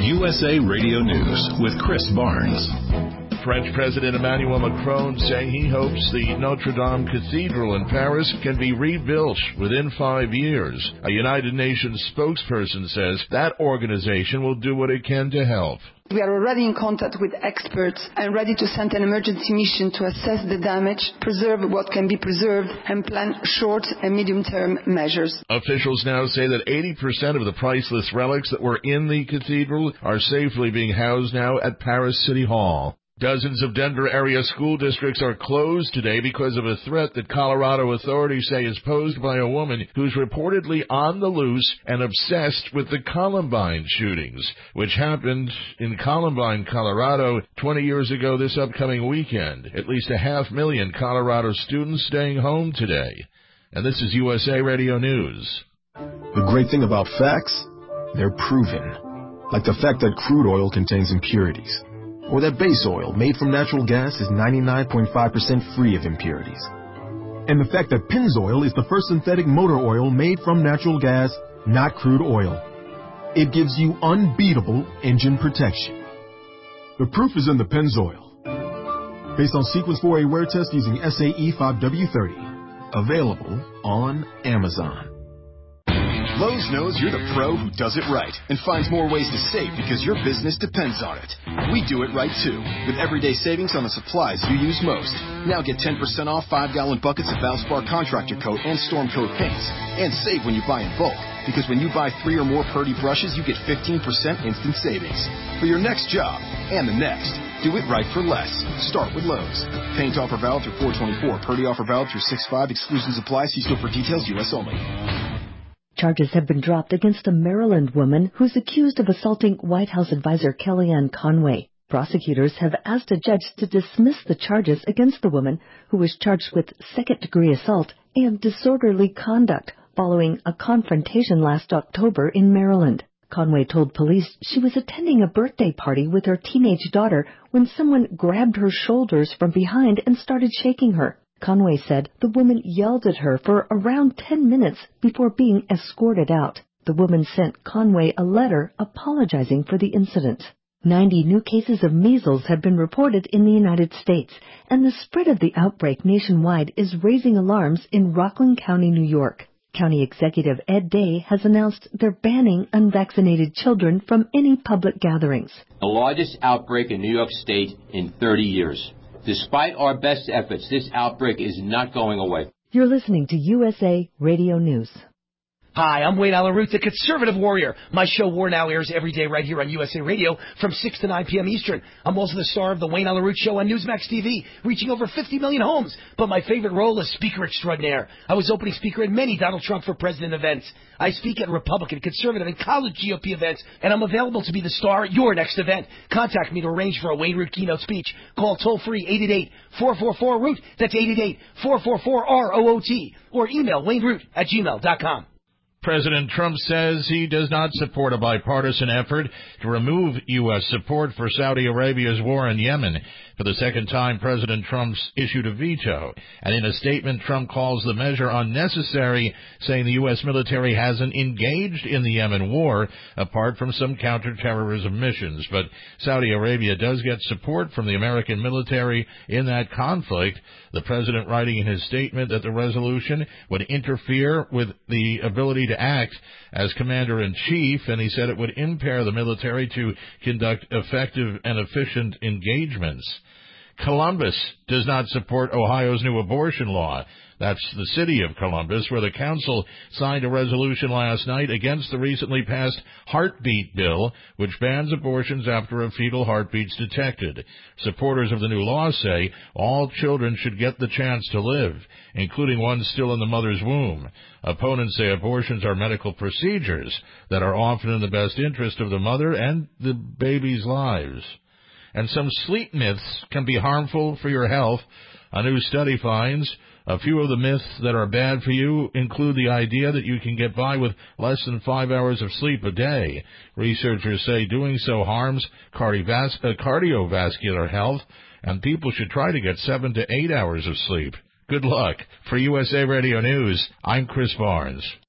USA Radio News with Chris Barnes. French President Emmanuel Macron saying he hopes the Notre Dame Cathedral in Paris can be rebuilt within 5 years. A United Nations spokesperson says that organization will do what it can to help. We are already in contact with experts and ready to send an emergency mission to assess the damage, preserve what can be preserved, and plan short and medium-term measures. Officials now say that 80% of the priceless relics that were in the cathedral are safely being housed now at Paris City Hall. Dozens of Denver area school districts are closed today because of a threat that Colorado authorities say is posed by a woman who's reportedly on the loose and obsessed with the Columbine shootings, which happened in Columbine, Colorado, 20 years ago this upcoming weekend. At least 500,000 Colorado students staying home today. And this is USA Radio News. The great thing about facts, they're proven. Like the fact that crude oil contains impurities. Or that base oil made from natural gas is 99.5% free of impurities. And the fact that Pennzoil is the first synthetic motor oil made from natural gas, not crude oil. It gives you unbeatable engine protection. The proof is in the Pennzoil. Based on Sequence 4A wear test using SAE 5W30. Available on Amazon. Lowe's knows you're the pro who does it right and finds more ways to save because your business depends on it. We do it right, too, with everyday savings on the supplies you use most. Now get 10% off 5-gallon buckets of Valspar Contractor Coat and Storm Coat paints. And save when you buy in bulk, because when you buy 3 or more Purdy brushes, you get 15% instant savings. For your next job and the next, do it right for less. Start with Lowe's. Paint offer valid through 4/24. Purdy offer valid through 6/5. Exclusions apply. See store for details. U.S. only. Charges have been dropped against a Maryland woman who's accused of assaulting White House advisor Kellyanne Conway. Prosecutors have asked a judge to dismiss the charges against the woman, who was charged with second-degree assault and disorderly conduct following a confrontation last October in Maryland. Conway told police she was attending a birthday party with her teenage daughter when someone grabbed her shoulders from behind and started shaking her. Conway said the woman yelled at her for around 10 minutes before being escorted out. The woman sent Conway a letter apologizing for the incident. 90 new cases of measles have been reported in the United States, and the spread of the outbreak nationwide is raising alarms in Rockland County, New York. County Executive Ed Day has announced they're banning unvaccinated children from any public gatherings. The largest outbreak in New York State in 30 years. Despite our best efforts, this outbreak is not going away. You're listening to USA Radio News. Hi, I'm Wayne Allyn Root, the Conservative Warrior. My show War Now airs every day right here on USA Radio from 6 to 9 p.m. Eastern. I'm also the star of the Wayne Allyn Root Show on Newsmax TV, reaching over 50 million homes. But my favorite role is Speaker Extraordinaire. I was opening speaker at many Donald Trump for President events. I speak at Republican, Conservative, and college GOP events, and I'm available to be the star at your next event. Contact me to arrange for a Wayne Root keynote speech. Call toll-free 888-444-ROOT. That's 888-444-ROOT. Or email wayneroot@gmail.com. President Trump says he does not support a bipartisan effort to remove U.S. support for Saudi Arabia's war in Yemen. For the second time, President Trump's issued a veto. And in a statement, Trump calls the measure unnecessary, saying the U.S. military hasn't engaged in the Yemen war, apart from some counterterrorism missions. But Saudi Arabia does get support from the American military in that conflict. The president writing in his statement that the resolution would interfere with the ability to act as commander-in-chief, and he said it would impair the military to conduct effective and efficient engagements. Columbus does not support Ohio's new abortion law. That's the city of Columbus, where the council signed a resolution last night against the recently passed heartbeat bill, which bans abortions after a fetal heartbeat's detected. Supporters of the new law say all children should get the chance to live, including ones still in the mother's womb. Opponents say abortions are medical procedures that are often in the best interest of the mother and the baby's lives. And some sleep myths can be harmful for your health. A new study finds a few of the myths that are bad for you include the idea that you can get by with less than 5 hours of sleep a day. Researchers say doing so harms cardiovascular health, and people should try to get 7 to 8 hours of sleep. Good luck. For USA Radio News, I'm Chris Barnes.